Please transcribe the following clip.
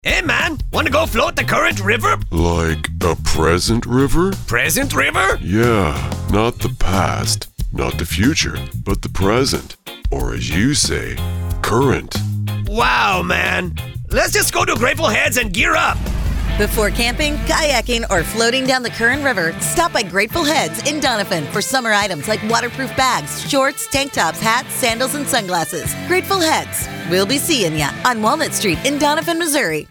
Hey man, wanna go float the current river? Like a present river? Present river? Yeah, not the past, not the future, but the present. Or as you say, current. Wow, man. Let's just go to Grateful Heads and gear up. Before camping, kayaking, or floating down the Current River, stop by Grateful Heads in Donovan for summer items like waterproof bags, shorts, tank tops, hats, sandals, and sunglasses. Grateful Heads. We'll be seeing ya on Walnut Street in Donovan, Missouri.